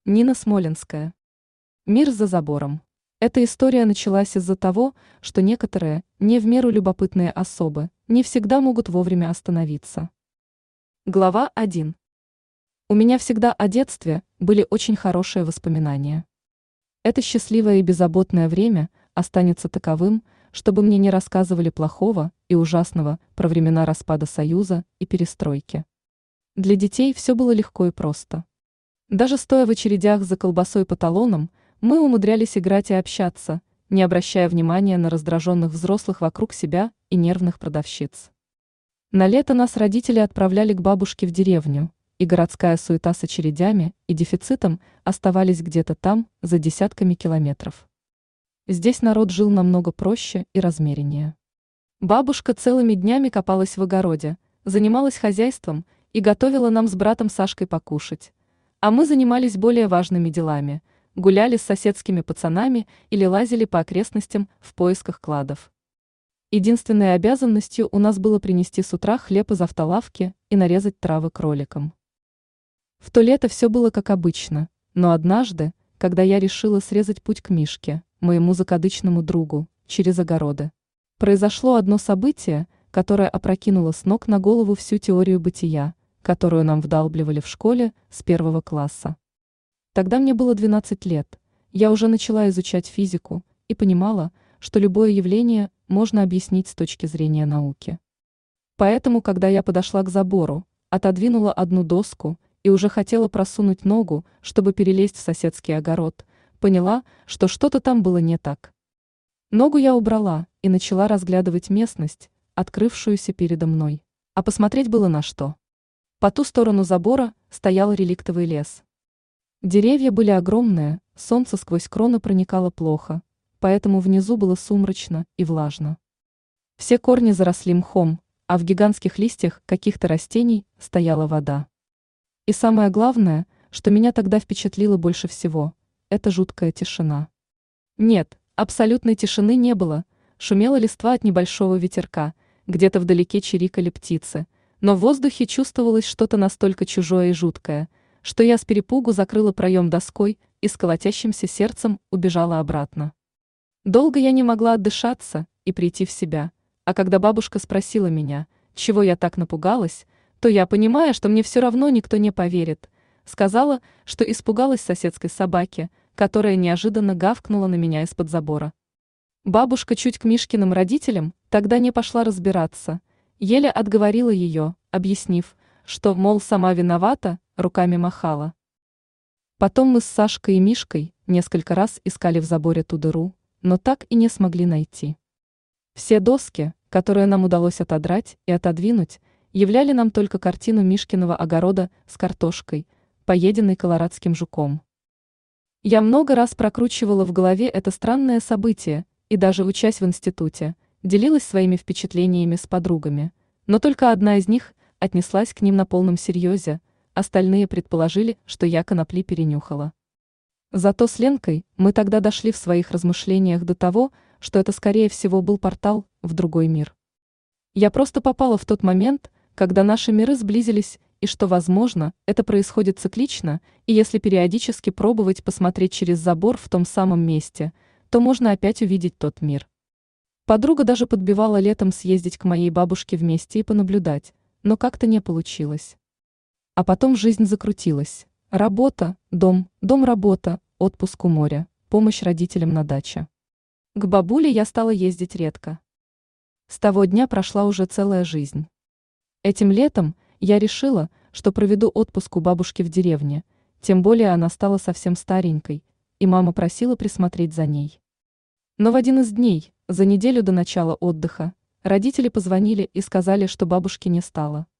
Нина Смоленская. Мир за забором. Эта история началась из-за того, что некоторые, не в меру любопытные особы, не всегда могут вовремя остановиться. Глава 1. У меня всегда о детстве были очень хорошие воспоминания. Это счастливое и беззаботное время останется таковым, чтобы мне не рассказывали плохого и ужасного про времена распада Союза и перестройки. Для детей все было легко и просто. Даже стоя в очередях за колбасой по талонам, мы умудрялись играть и общаться, не обращая внимания на раздраженных взрослых вокруг себя и нервных продавщиц. На лето нас родители отправляли к бабушке в деревню, и городская суета с очередями и дефицитом оставались где-то там, за десятками километров. Здесь народ жил намного проще и размереннее. Бабушка целыми днями копалась в огороде, занималась хозяйством и готовила нам с братом Сашкой покушать. А мы занимались более важными делами, гуляли с соседскими пацанами или лазили по окрестностям в поисках кладов. Единственной обязанностью у нас было принести с утра хлеб из автолавки и нарезать травы кроликам. В то лето все было как обычно, но однажды, когда я решила срезать путь к Мишке, моему закадычному другу, через огороды, произошло одно событие, которое опрокинуло с ног на голову всю теорию бытия, которую нам вдалбливали в школе с 1 класса. Тогда мне было 12 лет, я уже начала изучать физику и понимала, что любое явление можно объяснить с точки зрения науки. Поэтому, когда я подошла к забору, отодвинула одну доску и уже хотела просунуть ногу, чтобы перелезть в соседский огород, поняла, что что-то там было не так. Ногу я убрала и начала разглядывать местность, открывшуюся передо мной. А посмотреть было на что. По ту сторону забора стоял реликтовый лес. Деревья были огромные, солнце сквозь кроны проникало плохо, поэтому внизу было сумрачно и влажно. Все корни заросли мхом, а в гигантских листьях каких-то растений стояла вода. И самое главное, что меня тогда впечатлило больше всего, это жуткая тишина. Нет, абсолютной тишины не было, шумела листва от небольшого ветерка, где-то вдалеке чирикали птицы, но в воздухе чувствовалось что-то настолько чужое и жуткое, что я с перепугу закрыла проем доской и с колотящимся сердцем убежала обратно. Долго я не могла отдышаться и прийти в себя, а когда бабушка спросила меня, чего я так напугалась, то я, понимая, что мне все равно никто не поверит, сказала, что испугалась соседской собаки, которая неожиданно гавкнула на меня из-под забора. Бабушка чуть к Мишкиным родителям тогда не пошла разбираться, еле отговорила ее, объяснив, что, мол, сама виновата, руками махала. Потом мы с Сашкой и Мишкой несколько раз искали в заборе ту дыру, но так и не смогли найти. Все доски, которые нам удалось отодрать и отодвинуть, являли нам только картину Мишкиного огорода с картошкой, поеденной колорадским жуком. Я много раз прокручивала в голове это странное событие и даже учась в институте, делилась своими впечатлениями с подругами, но только одна из них отнеслась к ним на полном серьезе, остальные предположили, что я конопли перенюхала. Зато с Ленкой мы тогда дошли в своих размышлениях до того, что это скорее всего был портал в другой мир. Я просто попала в тот момент, когда наши миры сблизились, и что, возможно, это происходит циклично, и если периодически пробовать посмотреть через забор в том самом месте, то можно опять увидеть тот мир. Подруга даже подбивала летом съездить к моей бабушке вместе и понаблюдать, но как-то не получилось. А потом жизнь закрутилась. Работа, дом, работа, отпуск у моря, помощь родителям на даче. К бабуле я стала ездить редко. С того дня прошла уже целая жизнь. Этим летом я решила, что проведу отпуск у бабушки в деревне, тем более она стала совсем старенькой, и мама просила присмотреть за ней. Но в один из дней, за неделю до начала отдыха, родители позвонили и сказали, что бабушки не стало.